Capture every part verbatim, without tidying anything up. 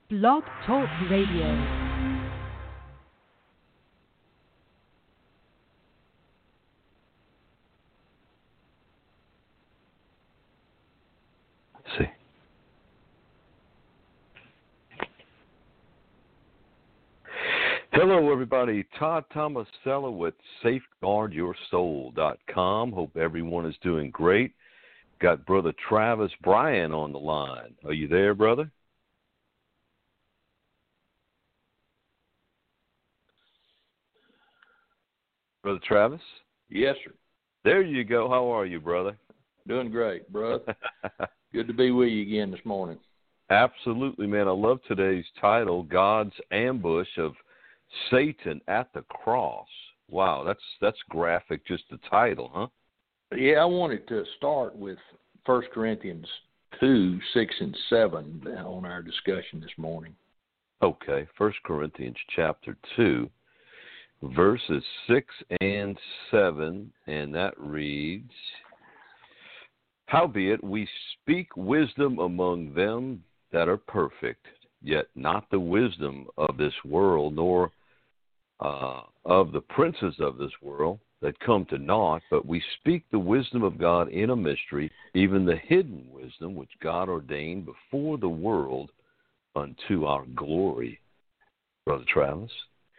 Blog Talk Radio. See. Hello, everybody. Todd Tomasello with Safeguard Your Soul dot com. Hope everyone is doing great. Got Brother Travis Bryan on the line. Are you there, brother? Brother Travis? Yes, sir. There you go. How are you, brother? Doing great, brother. Good to be with you again this morning. Absolutely, man. I love today's title, God's Ambush of Satan at the Cross. Wow, that's that's graphic, just the title, huh? Yeah, I wanted to start with First Corinthians two, six, and seven on our discussion this morning. Okay, First Corinthians chapter two, verses six and seven, and that reads, Howbeit we speak wisdom among them that are perfect, yet not the wisdom of this world, nor uh, of the princes of this world that come to naught, but we speak the wisdom of God in a mystery, even the hidden wisdom which God ordained before the world unto our glory. Brother Travis?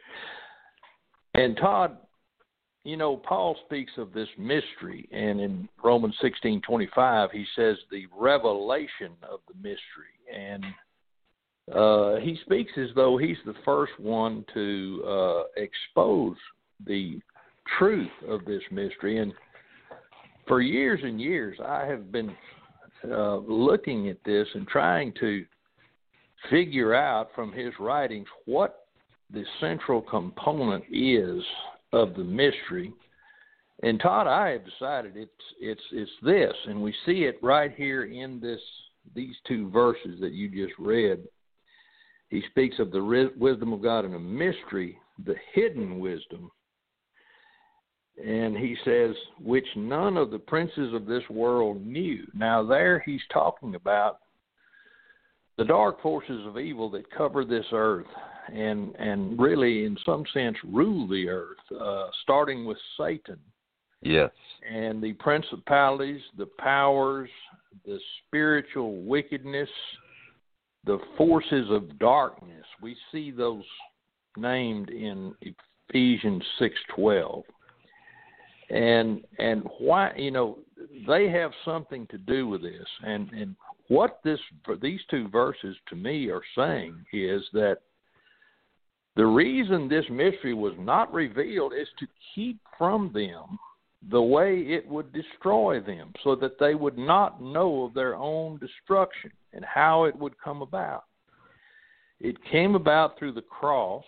And Todd, you know, Paul speaks of this mystery, and in Romans sixteen twenty-five, he says the revelation of the mystery. And uh, he speaks as though he's the first one to uh, expose the truth of this mystery. And for years and years, I have been uh, looking at this and trying to figure out from his writings what the central component is of the mystery. And Todd, I have decided it's it's it's this, and we see it right here in this these two verses that you just read. He speaks of the wisdom of God in a mystery, the hidden wisdom. And he says, which none of the princes of this world knew. Now there he's talking about the dark forces of evil that cover this earth and, and really in some sense rule the earth, uh, starting with Satan. Yes. And the principalities, the powers, the spiritual wickedness, the forces of darkness. We see those named in Ephesians six twelve. And and why, you know, they have something to do with this. And and what this these two verses to me are saying is that the reason this mystery was not revealed is to keep from them the way it would destroy them, so that they would not know of their own destruction and how it would come about. It came about through the cross.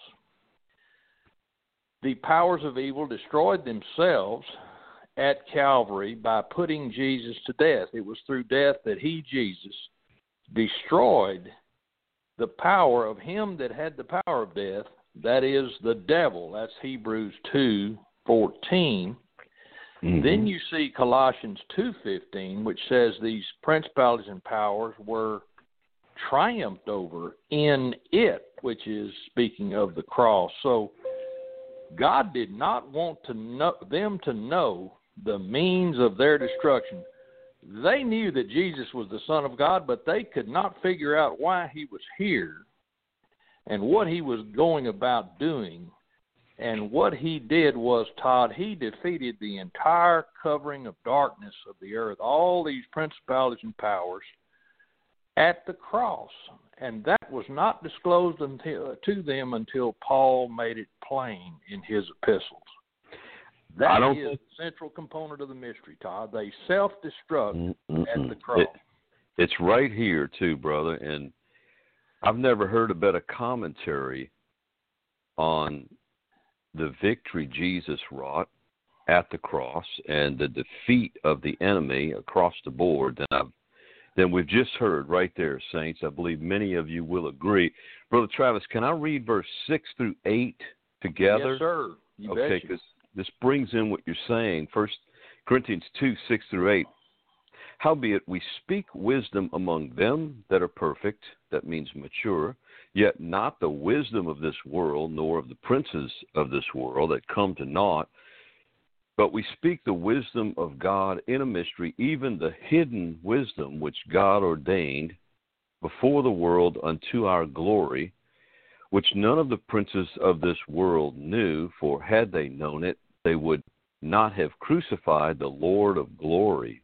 The powers of evil destroyed themselves at Calvary by putting Jesus to death. It was through death that he, Jesus, destroyed the power of him that had the power of death, that is the devil. That's Hebrews two fourteen. Mm-hmm. Then you see Colossians two fifteen, which says these principalities and powers were triumphed over in it, which is speaking of the cross. So God did not want to know, them to know the means of their destruction. They knew that Jesus was the Son of God, but they could not figure out why he was here and what he was going about doing. And what he did was, Todd, he defeated the entire covering of darkness of the earth, all these principalities and powers, at the cross. And that was not disclosed until, to them until Paul made it plain in his epistles. That is think... the central component of the mystery, Todd. They self-destruct Mm-mm-mm. at the cross. It, it's right here, too, brother. And I've never heard a better commentary on the victory Jesus wrought at the cross and the defeat of the enemy across the board than I've than we've just heard right there, saints. I believe many of you will agree. Brother Travis, can I read verse six through eight together? Yes, sir. You okay, because this brings in what you're saying. First Corinthians two, six through eight. Howbeit we speak wisdom among them that are perfect, that means mature, yet not the wisdom of this world, nor of the princes of this world that come to naught. But we speak the wisdom of God in a mystery, even the hidden wisdom which God ordained before the world unto our glory, which none of the princes of this world knew, for had they known it, they would not have crucified the Lord of glory.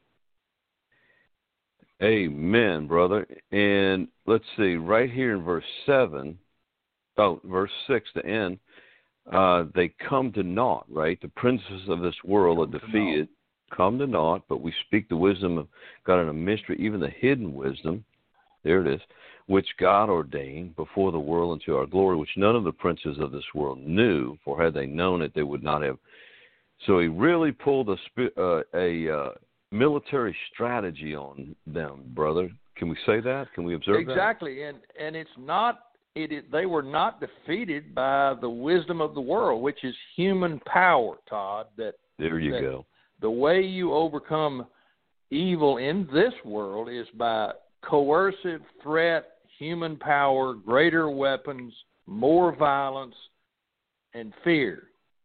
Amen, brother. And let's see, right here in verse seven, oh, verse six, to end, uh, they come to naught, right? The princes of this world are defeated, come to naught, but we speak the wisdom of God in a mystery, even the hidden wisdom, there it is, which God ordained before the world unto our glory, which none of the princes of this world knew, for had they known it, they would not have. So he really pulled a, uh, a uh, military strategy on them, brother. Can we say that? Can we observe exactly. that? Exactly, and and it's not. It, it they were not defeated by the wisdom of the world, which is human power, Todd. That there you that go. The way you overcome evil in this world is by coercive threat, human power, greater weapons, more violence, and fear.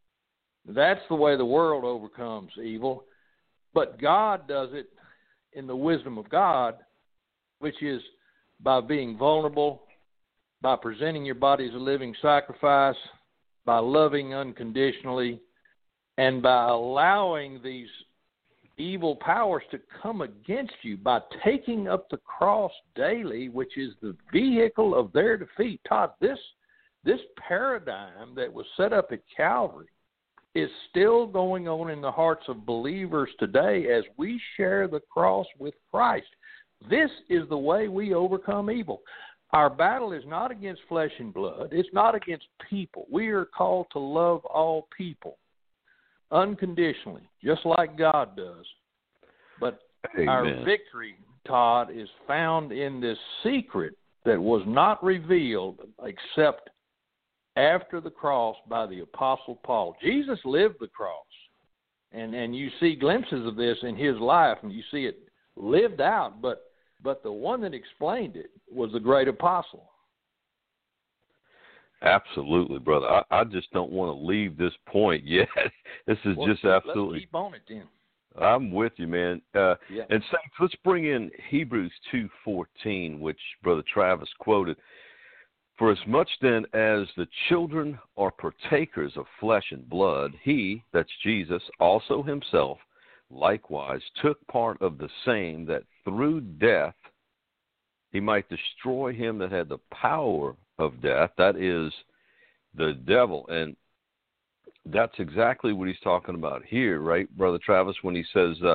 That's the way the world overcomes evil. But God does it in the wisdom of God, which is by being vulnerable, by presenting your body as a living sacrifice, by loving unconditionally, and by allowing these evil powers to come against you by taking up the cross daily, which is the vehicle of their defeat. Todd, this this paradigm that was set up at Calvary is still going on in the hearts of believers today as we share the cross with Christ. This is the way we overcome evil. Our battle is not against flesh and blood. It's not against people. We are called to love all people unconditionally, just like God does. But Amen. Our victory, Todd, is found in this secret that was not revealed except after the cross by the Apostle Paul. Jesus lived the cross, and, and you see glimpses of this in his life, and you see it lived out, but but the one that explained it was the great apostle. Absolutely, brother. I, I just don't want to leave this point yet. This is well, just absolutely. Let's keep on it then. I'm with you, man. Uh, yeah. And Saints, let's bring in Hebrews two fourteen, which Brother Travis quoted. For as much then as the children are partakers of flesh and blood, he, that's Jesus, also himself likewise took part of the same, that through death he might destroy him that had the power of death, that is the devil. And that's exactly what he's talking about here, right, Brother Travis, when he says, uh,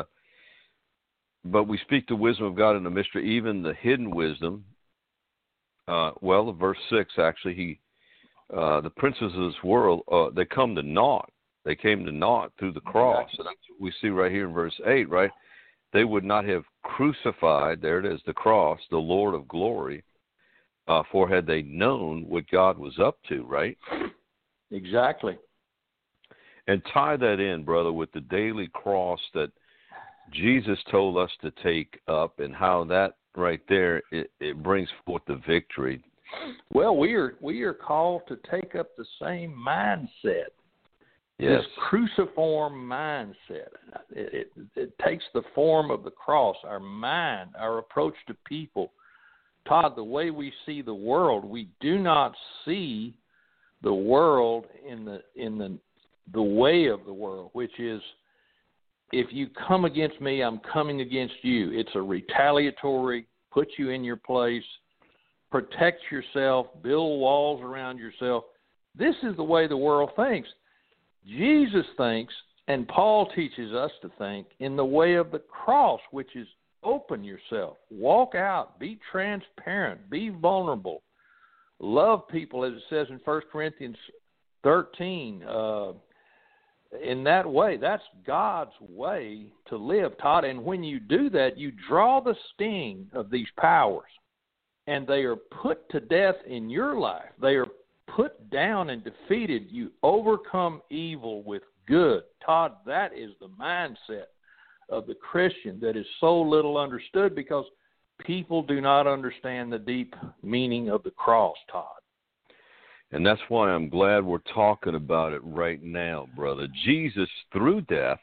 but we speak the wisdom of God in the mystery, even the hidden wisdom. Uh, well, verse six, actually, he, uh, the princes of this world, uh, they come to naught. They came to naught through the cross. And that's what we see right here in verse eight, right? They would not have crucified, there it is, the cross, the Lord of glory, uh, for had they known what God was up to, right? Exactly. And tie that in, brother, with the daily cross that Jesus told us to take up, and how that right there, it, it brings forth the victory. Well, we are we are called to take up the same mindset. Yes. This cruciform mindset. It, it, it takes the form of the cross, our mind, our approach to people. Todd, the way we see the world, we do not see the world in the in the the way of the world, which is, if you come against me, I'm coming against you. It's a retaliatory, put you in your place, protect yourself, build walls around yourself. This is the way the world thinks. Jesus thinks, and Paul teaches us to think, in the way of the cross, which is open yourself, walk out, be transparent, be vulnerable, love people, as it says in First Corinthians thirteen. Uh, in that way, that's God's way to live, Todd. And when you do that, you draw the sting of these powers, and they are put to death in your life. They are put down and defeated. You overcome evil with good. Todd, that is the mindset of the Christian that is so little understood, because people do not understand the deep meaning of the cross, Todd. And that's why I'm glad we're talking about it right now, brother. Jesus, through death,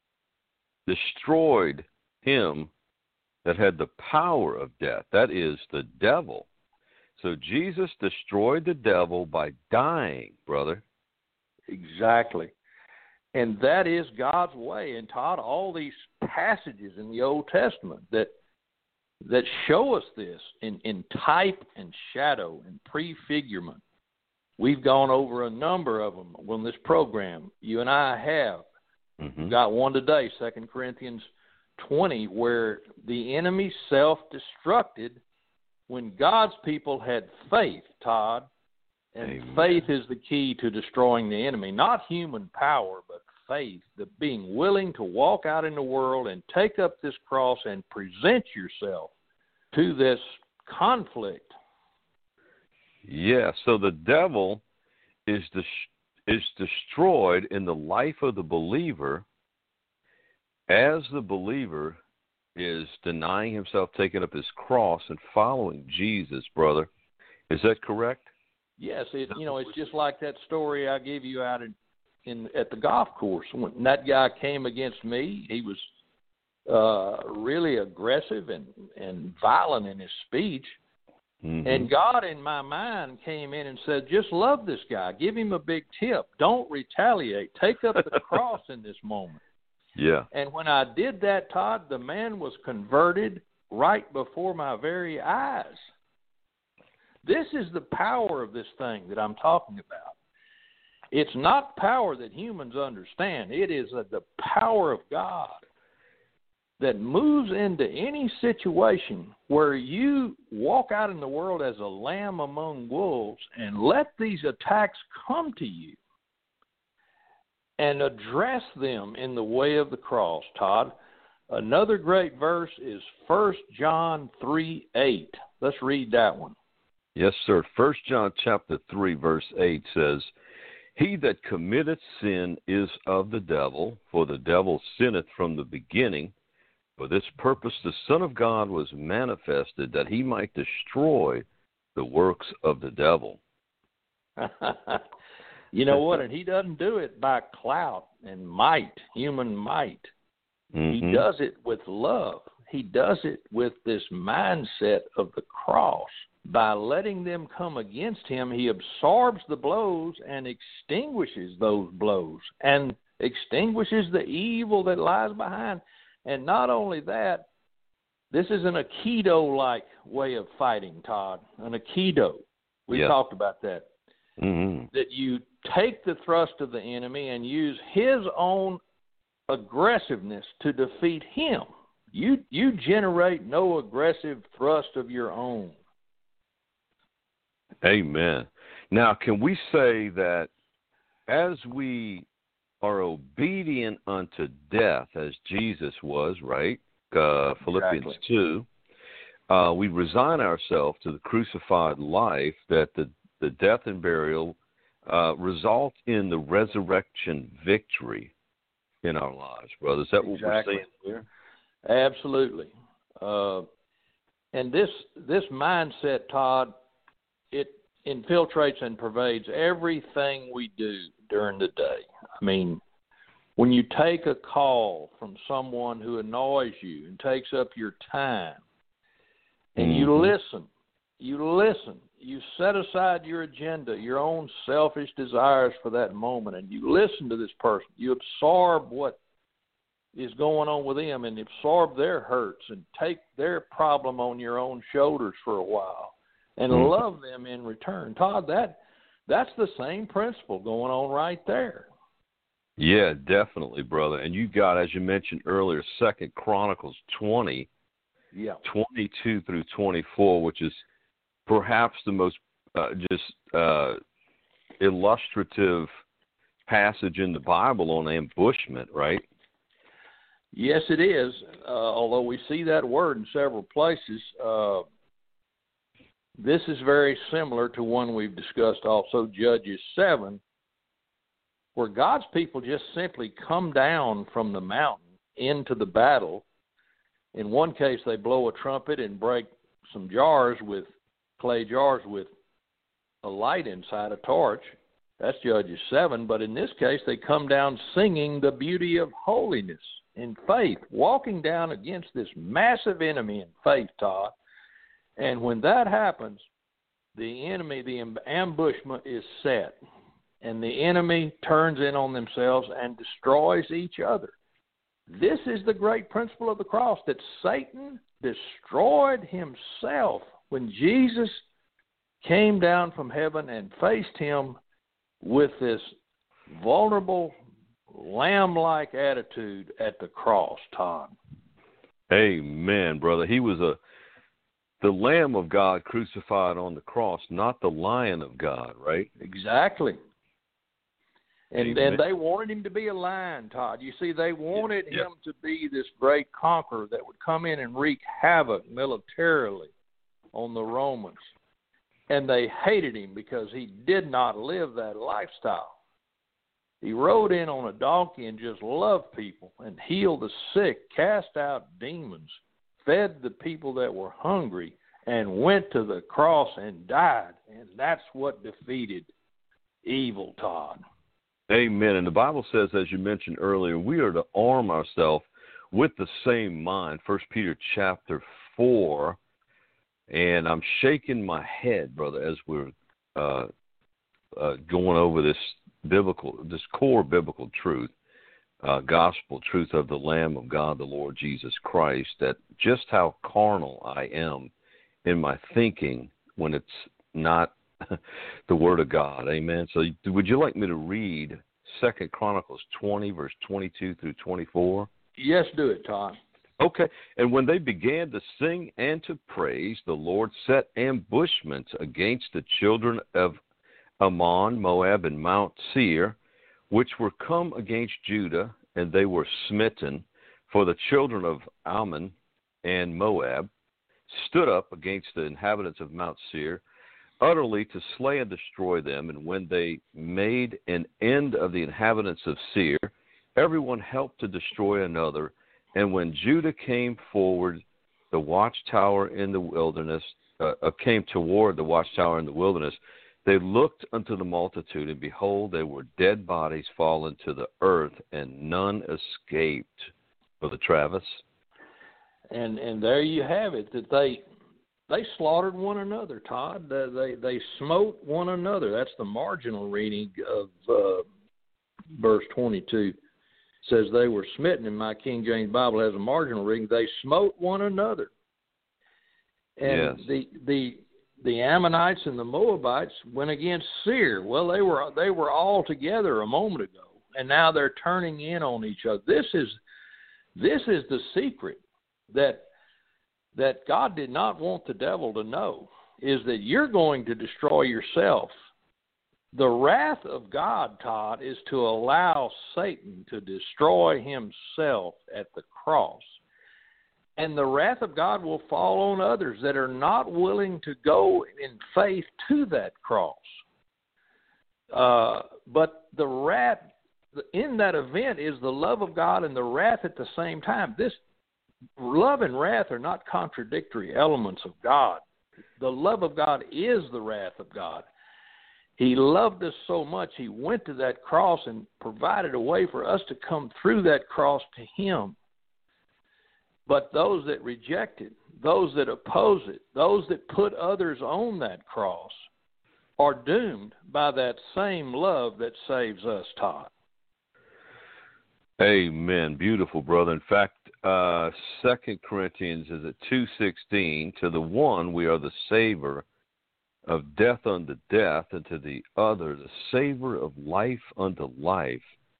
destroyed him that had the power of death. That is the devil. So Jesus destroyed the devil by dying, brother. Exactly. And that is God's way. And Todd, all these passages in the Old Testament that that show us this in, in type and shadow and prefigurement. We've gone over a number of them on this program. You and I have. Mm-hmm. We've got one today, Second Corinthians twenty, where the enemy self-destructed when God's people had faith, Todd. And Amen. Faith is the key to destroying the enemy. Not human power, but faith, the being willing to walk out in the world and take up this cross and present yourself to this conflict. Yeah, so the devil is des- is destroyed in the life of the believer as the believer is denying himself, taking up his cross, and following Jesus, brother. Is that correct? Yes, it, you know, it's just like that story I gave you out in, in at the golf course. When that guy came against me, he was uh, really aggressive and, and violent in his speech. Mm-hmm. And God in my mind came in and said, just love this guy. Give him a big tip. Don't retaliate. Take up the cross in this moment. Yeah. And when I did that, Todd, the man was converted right before my very eyes. This is the power of this thing that I'm talking about. It's not power that humans understand. It is a, the power of God that moves into any situation where you walk out in the world as a lamb among wolves and let these attacks come to you and address them in the way of the cross, Todd. Another great verse is First John three eight. Let's read that one. Yes, sir. First John chapter three, verse eight says, He that committeth sin is of the devil, for the devil sinneth from the beginning. For this purpose the Son of God was manifested, that he might destroy the works of the devil. You know what? And he doesn't do it by clout and might, human might. Mm-hmm. He does it with love. He does it with this mindset of the cross. By letting them come against him, he absorbs the blows and extinguishes those blows and extinguishes the evil that lies behind. And not only that, this is an Aikido-like way of fighting, Todd, an Aikido. We yeah. talked about that. Mm-hmm. That you take the thrust of the enemy and use his own aggressiveness to defeat him. You you generate no aggressive thrust of your own. Amen. Now, can we say that as we are obedient unto death, as Jesus was, right? Uh, Philippians exactly. two, uh, we resign ourselves to the crucified life, that the, the death and burial uh, result in the resurrection victory in our lives, brother. Is that exactly. what we're saying here? Absolutely. Uh, and this this mindset, Todd, it infiltrates and pervades everything we do during the day. I mean, when you take a call from someone who annoys you and takes up your time, and mm-hmm. you listen, you listen, you set aside your agenda, your own selfish desires for that moment, and you listen to this person. You absorb what is going on with them and absorb their hurts and take their problem on your own shoulders for a while and mm-hmm. love them in return. Todd, that that's the same principle going on right there. Yeah, definitely, brother. And you got, as you mentioned earlier, Second Chronicles twenty, yeah. twenty-two through twenty-four, which is perhaps the most uh, just uh, illustrative passage in the Bible on ambushment, right? Yes, it is. Uh, although we see that word in several places, uh, this is very similar to one we've discussed also, Judges seven, where God's people just simply come down from the mountain into the battle, In one case, they blow a trumpet and break some jars with clay jars with a light inside, a torch. That's Judges seven. But in this case, they come down singing the beauty of holiness in faith, walking down against this massive enemy in faith, Todd. And when that happens, the enemy, the ambushment is set, and the enemy turns in on themselves and destroys each other. This is the great principle of the cross, that Satan destroyed himself when Jesus came down from heaven and faced him with this vulnerable, lamb-like attitude at the cross, Todd. Amen, brother. He was a the Lamb of God crucified on the cross, not the Lion of God, right? Exactly. And Amen. and they wanted him to be a lion, Todd. You see, they wanted yeah. him to be this great conqueror that would come in and wreak havoc militarily on the Romans. And they hated him because he did not live that lifestyle. He rode in on a donkey and just loved people and healed the sick, cast out demons, fed the people that were hungry, and went to the cross and died. And that's what defeated evil, Todd. Amen. And the Bible says, as you mentioned earlier, we are to arm ourselves with the same mind. First Peter chapter four. And I'm shaking my head, brother, as we're uh, uh, going over this biblical, this core biblical truth, uh, gospel truth of the Lamb of God, the Lord Jesus Christ, that just how carnal I am in my thinking when it's not the Word of God. Amen. So would you like me to read Second Chronicles twenty, verse twenty-two through twenty-four? Yes, do it, Todd. Okay. And when they began to sing and to praise, the Lord set ambushments against the children of Ammon, Moab, and Mount Seir, which were come against Judah, and they were smitten. For the children of Ammon and Moab stood up against the inhabitants of Mount Seir, utterly to slay and destroy them. And when they made an end of the inhabitants of Seir, everyone helped to destroy another. And when Judah came forward, the watchtower in the wilderness, uh, came toward the watchtower in the wilderness, they looked unto the multitude, and behold, they were dead bodies fallen to the earth, and none escaped. Brother Travis? And and there you have it, that they they slaughtered one another, Todd. They they, they smote one another. That's the marginal reading of uh, verse twenty-two. Says they were smitten, and my King James Bible has a marginal reading. They smote one another. And yes. the the the Ammonites and the Moabites went against Seir. Well, they were they were all together a moment ago, and now they're turning in on each other. This is this is the secret that that God did not want the devil to know, is that you're going to destroy yourself. The wrath of God, Todd, is to allow Satan to destroy himself at the cross. And the wrath of God will fall on others that are not willing to go in faith to that cross. Uh, but the wrath, in that event, is the love of God and the wrath at the same time. This love and wrath are not contradictory elements of God. The love of God is the wrath of God. He loved us so much, he went to that cross and provided a way for us to come through that cross to him. But those that reject it, those that oppose it, those that put others on that cross are doomed by that same love that saves us, Todd. Amen. Beautiful, brother. In fact, uh, Second Corinthians is at two sixteen. To the one we are the savor of death unto death, and to the other the savor of life unto life.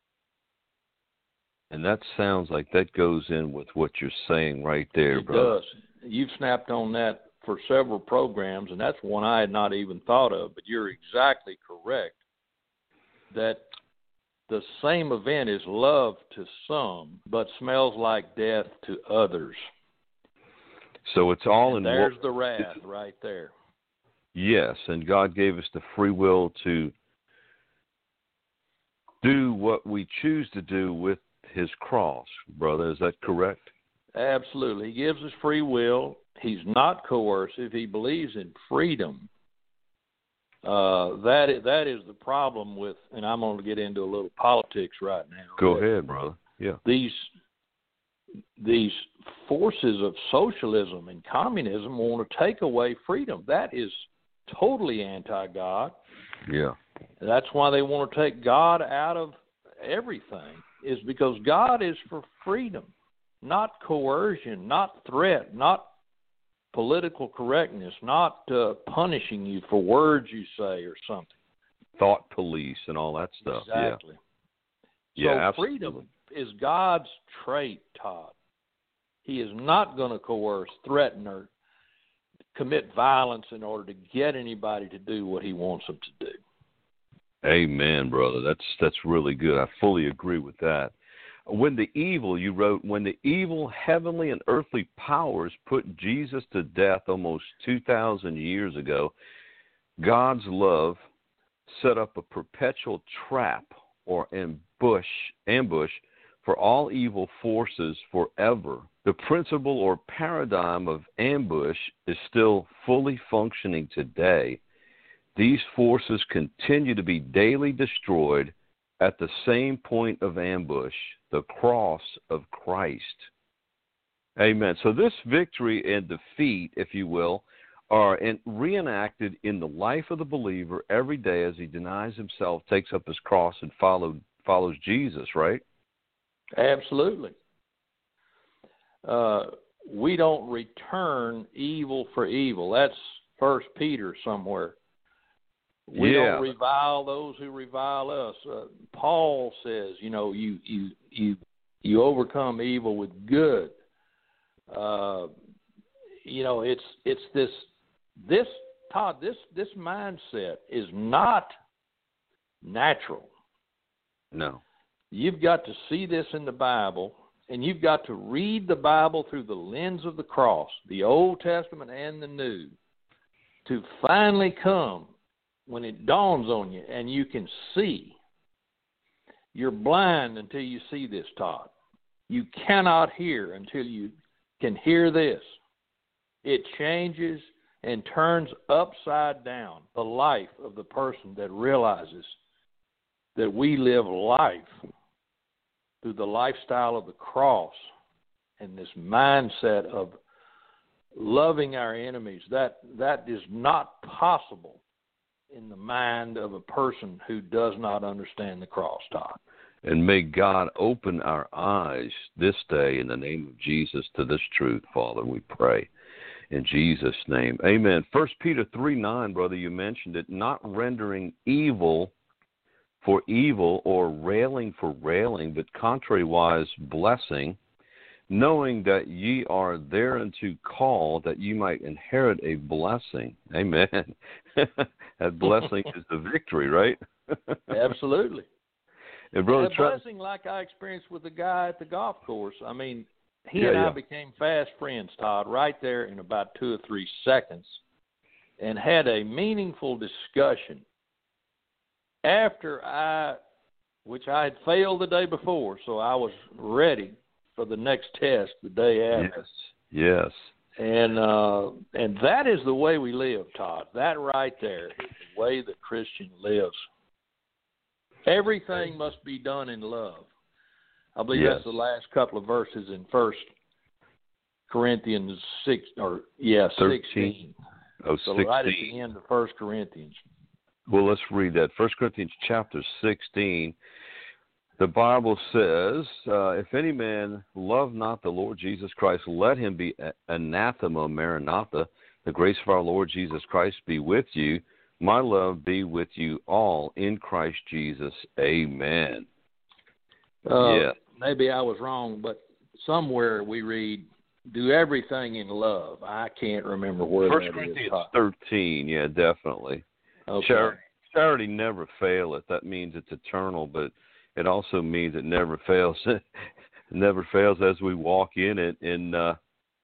And that sounds like that goes in with what you're saying right there, it brother. It does. You've snapped on that for several programs, and that's one I had not even thought of, but you're exactly correct that the same event is love to some, but smells like death to others. So it's all and in there's what, the wrath right there. Yes, and God gave us the free will to do what we choose to do with his cross, brother. Is that correct? Absolutely. He gives us free will. He's not coercive. He believes in freedom. Uh, that is, that is the problem with, and I'm going to get into a little politics right now. Go ahead, brother. Yeah. These these forces of socialism and communism want to take away freedom. That is totally anti-God. Yeah. That's why they want to take God out of everything, is because God is for freedom, not coercion, not threat, not political correctness, not uh, punishing you for words you say or something. Thought police and all that stuff. Exactly. Yeah, so yeah, absolutely. Freedom is God's trait, Todd. He is not going to coerce, threaten, or commit violence in order to get anybody to do what he wants them to do. Amen, brother. That's that's really good. I fully agree with that. When the evil, you wrote, when the evil heavenly and earthly powers put Jesus to death almost two thousand years ago, God's love set up a perpetual trap or ambush, ambush for all evil forces forever. The principle or paradigm of ambush is still fully functioning today. These forces continue to be daily destroyed at the same point of ambush, the cross of Christ. Amen. So this victory and defeat, if you will, are in, reenacted in the life of the believer every day as he denies himself, takes up his cross, and follow, follows Jesus, right? Absolutely. Uh, we don't return evil for evil. That's First Peter somewhere. We yeah. don't revile those who revile us. Uh, Paul says, you know, you you you you overcome evil with good. Uh, you know, it's it's this this Todd. This this mindset is not natural. No. You've got to see this in the Bible, and you've got to read the Bible through the lens of the cross, the Old Testament and the New, to finally come when it dawns on you and you can see. You're blind until you see this, Todd. You cannot hear until you can hear this. It changes and turns upside down the life of the person that realizes that we live life through the lifestyle of the cross and this mindset of loving our enemies. That that is not possible in the mind of a person who does not understand the cross, Todd. And may God open our eyes this day in the name of Jesus to this truth, Father, we pray. In Jesus' name, amen. First Peter three nine, brother, you mentioned it, not rendering evil for evil or railing for railing, but contrariwise blessing, knowing that ye are thereunto called, that you might inherit a blessing. Amen. That blessing is the victory, right? Absolutely. And brother, and a blessing like I experienced with the guy at the golf course. I mean, he yeah, and I yeah. became fast friends, Todd, right there in about two or three seconds, and had a meaningful discussion. After I, which I had failed the day before, so I was ready for the next test the day after. Yes, yes. And uh, and that is the way we live, Todd. That right there is the way the Christian lives. Everything must be done in love. I believe yes. that's the last couple of verses in First Corinthians six, or yeah, sixteen. Oh, so sixteen. right at the end of First Corinthians. Well, let's read that. First Corinthians chapter sixteen. The Bible says, uh, if any man love not the Lord Jesus Christ, let him be anathema, maranatha. The grace of our Lord Jesus Christ be with you. My love be with you all in Christ Jesus. Amen. Uh, yeah. Maybe I was wrong, but somewhere we read, do everything in love. I can't remember where First that Corinthians is. thirteen, yeah, definitely. Okay. Charity, charity never faileth. That means it's eternal, but it also means it never fails. It never fails as we walk in it. And uh,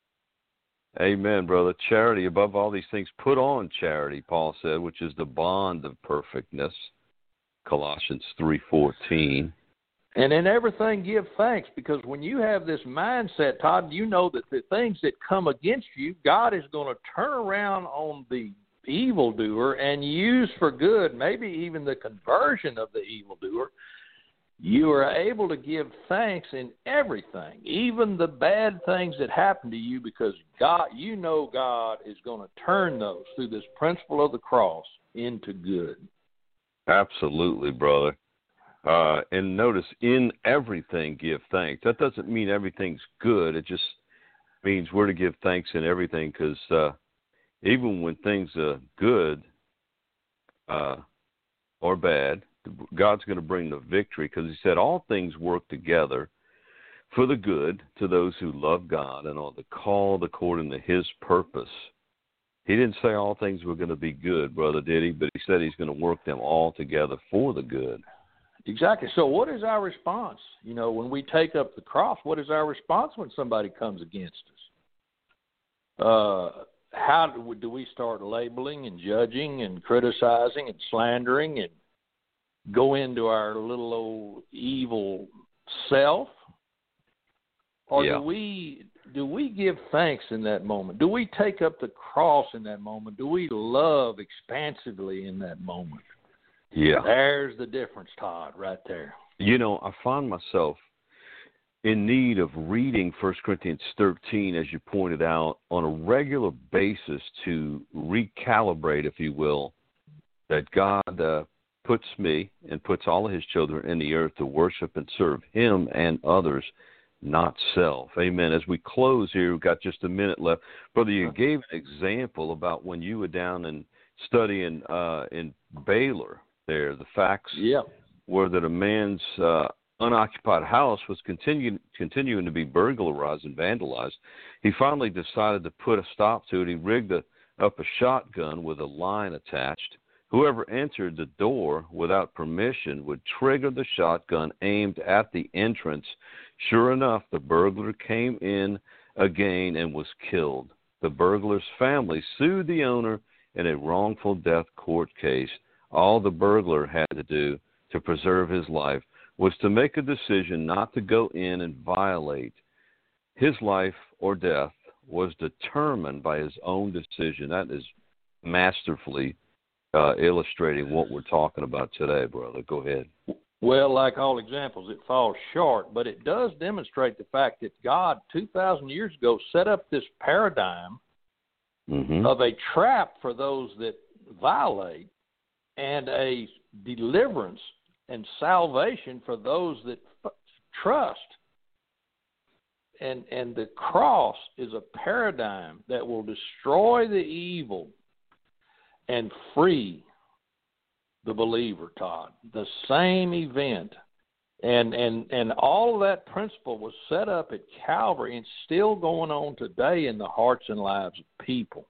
amen, brother. Charity, above all these things, put on charity, Paul said, which is the bond of perfectness. Colossians three fourteen. And in everything, give thanks, because when you have this mindset, Todd, you know that the things that come against you, God is going to turn around on the evildoer and use for good, maybe even the conversion of the evildoer. You are able to give thanks in everything, even the bad things that happen to you, because God, you know God is going to turn those through this principle of the cross into good. Absolutely, brother. Uh, and notice, in everything, give thanks. That doesn't mean everything's good. It just means we're to give thanks in everything, because uh, even when things are good uh, or bad, God's going to bring the victory, because he said all things work together for the good to those who love God and are the called according to his purpose. He didn't say all things were going to be good, brother, did he? But he said he's going to work them all together for the good. Exactly. So what is our response? You know, when we take up the cross, what is our response when somebody comes against us? Uh, how do we, do we start labeling and judging and criticizing and slandering and go into our little old evil self? Or yeah. do we do we give thanks in that moment? Do we take up the cross in that moment? Do we love expansively in that moment? Yeah. There's the difference, Todd, right there. You know, I find myself in need of reading First Corinthians thirteen, as you pointed out, on a regular basis to recalibrate, if you will, that God uh, puts me and puts all of his children in the earth to worship and serve him and others, not self. Amen. As we close here, we've got just a minute left. Brother, you gave an example about when you were down and studying uh, in Baylor there. The facts yeah. were that a man's uh, unoccupied house was continuing continuing to be burglarized and vandalized. He finally decided to put a stop to it. He rigged a, up a shotgun with a line attached. Whoever entered the door without permission would trigger the shotgun aimed at the entrance. Sure enough, the burglar came in again and was killed. The burglar's family sued the owner in a wrongful death court case. All the burglar had to do to preserve his life was to make a decision not to go in and violate. His life or death was determined by his own decision. That is masterfully uh, illustrating what we're talking about today, brother. Go ahead. Well, like all examples, it falls short, but it does demonstrate the fact that God, two thousand years ago, set up this paradigm mm-hmm. of a trap for those that violate and a deliverance and salvation for those that f- trust. And and the cross is a paradigm that will destroy the evil and free the believer, Todd. The same event. And, and, and all of that principle was set up at Calvary and still going on today in the hearts and lives of people.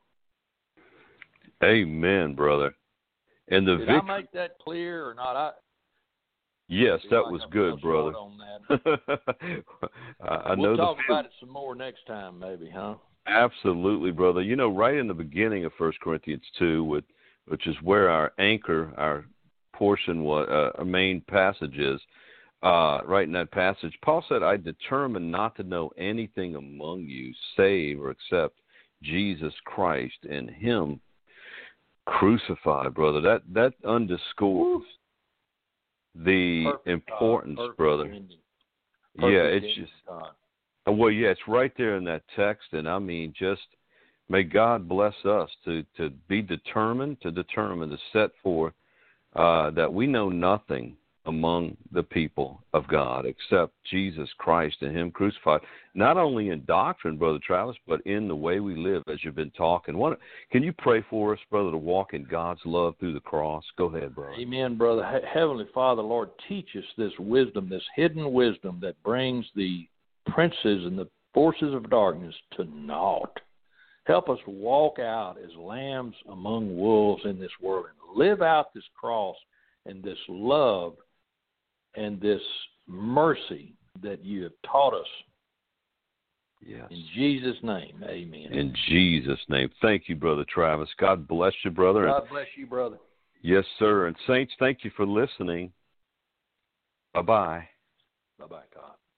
Amen, brother. And the Did vic- I make that clear or not? I, yes, that like was I'm good, brother. On that. I, I we'll know talk the about it some more next time, maybe, huh? Absolutely, brother. You know, right in the beginning of First Corinthians two, with, which is where our anchor, our portion, was, uh, our main passage is, uh, right in that passage, Paul said, I determined not to know anything among you save or except Jesus Christ and him crucified, brother. That that underscores the Perfect, importance, uh, brother. Ending. Yeah, it's ending, just, Todd. well, yeah, it's right there in that text, and I mean, just may God bless us to, to be determined, to determine, to set forth uh, that we know nothing among the people of God except Jesus Christ and him crucified, not only in doctrine, Brother Travis, but in the way we live, as you've been talking. What, can you pray for us, brother, to walk in God's love through the cross? Go ahead, brother. Amen, brother. He- Heavenly Father, Lord, teach us this wisdom, this hidden wisdom that brings the princes and the forces of darkness to naught. Help us walk out as lambs among wolves in this world and live out this cross and this love and this mercy that you have taught us. Yes. In Jesus' name, amen. In Jesus' name. Thank you, Brother Travis. God bless you, brother. God bless you, brother. Yes, sir. And saints, thank you for listening. Bye-bye. Bye-bye, Todd.